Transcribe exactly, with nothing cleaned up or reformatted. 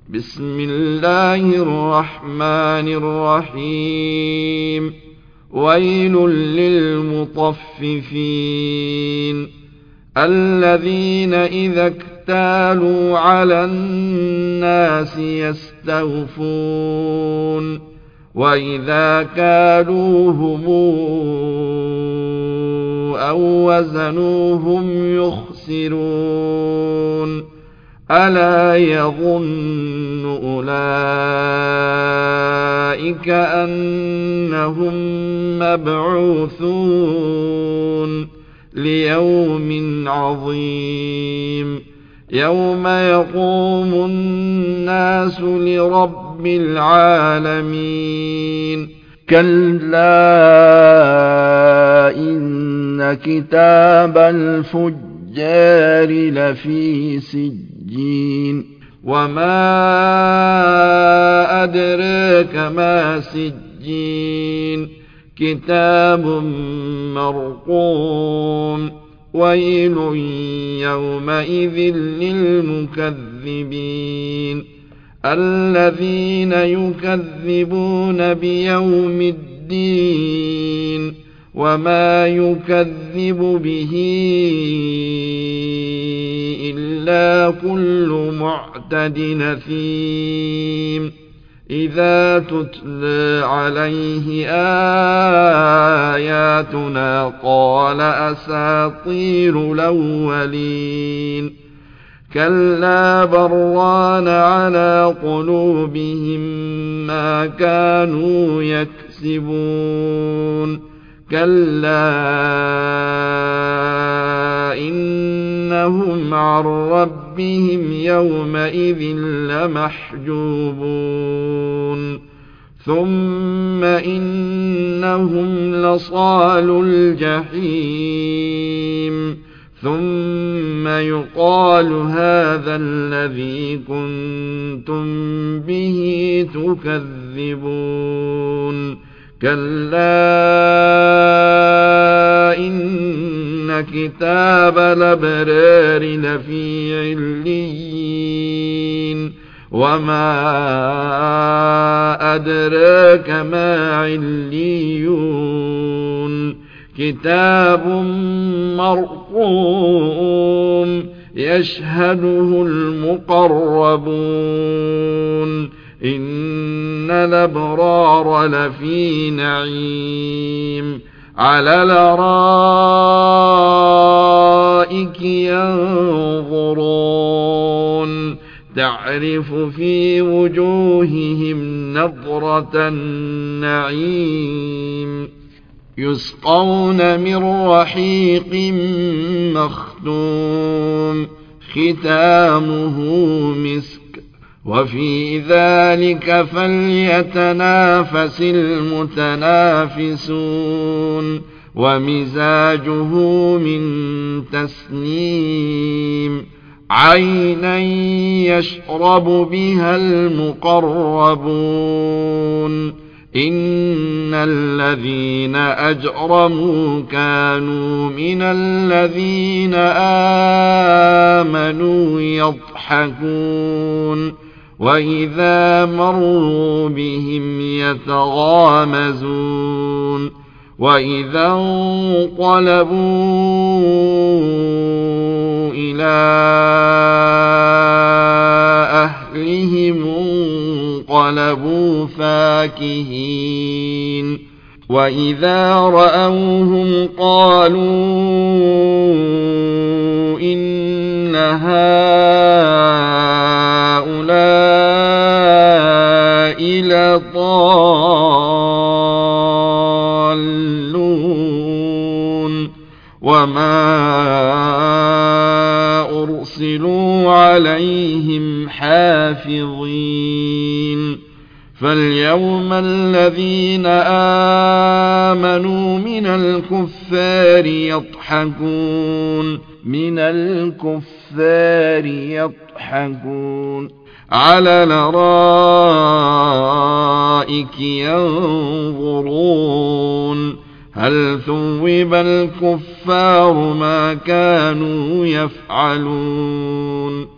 بسم الله الرحمن الرحيم ويل للمطففين الذين إذا اكتالوا على الناس يستوفون وإذا كالوهم أو وزنوهم يخسرون ألا يظن أولئك أنهم مبعوثون ليوم عظيم يوم يقوم الناس لرب العالمين كلا إن كتاب الفجار لفي سجين وما أدراك ما سجين كتاب مرقوم ويل يومئذ للمكذبين الذين يكذبون بيوم الدين وما يكذب به إلا كل معتد نثيم إذا تتلى عليه آياتنا قال أساطير الأولين كلا بران على قلوبهم ما كانوا يكسبون كلا إنهم عن ربهم يومئذ لمحجوبون ثم إنهم لصالو الجحيم ثم يقال هذا الذي كنتم به تكذبون كلا إن كتاب الأبرار لفي عليين وما أدراك ما عليون كتاب مرقوم يشهده المقربون إن الأبرار لفي نعيم على الأرائك ينظرون تعرف في وجوههم نضرة النعيم يسقون من رحيق مختوم ختامه مسك وفي ذلك فليتنافس المتنافسون ومزاجه من تسنيم عينا يشرب بها المقربون إن الذين أجرموا كانوا من الذين آمنوا يضحكون وإذا مروا بهم يتغامزون وإذا انقلبوا إلى أهلهم انقلبوا فاكهين وإذا رأوهم قالوا إن هؤلاء لضالون وما أرسلوا عليهم حافظين فاليوم الذين آمنوا من الكفار يضحكون من الكفار يضحكون على الأرائك ينظرون هل ثوب الكفار ما كانوا يفعلون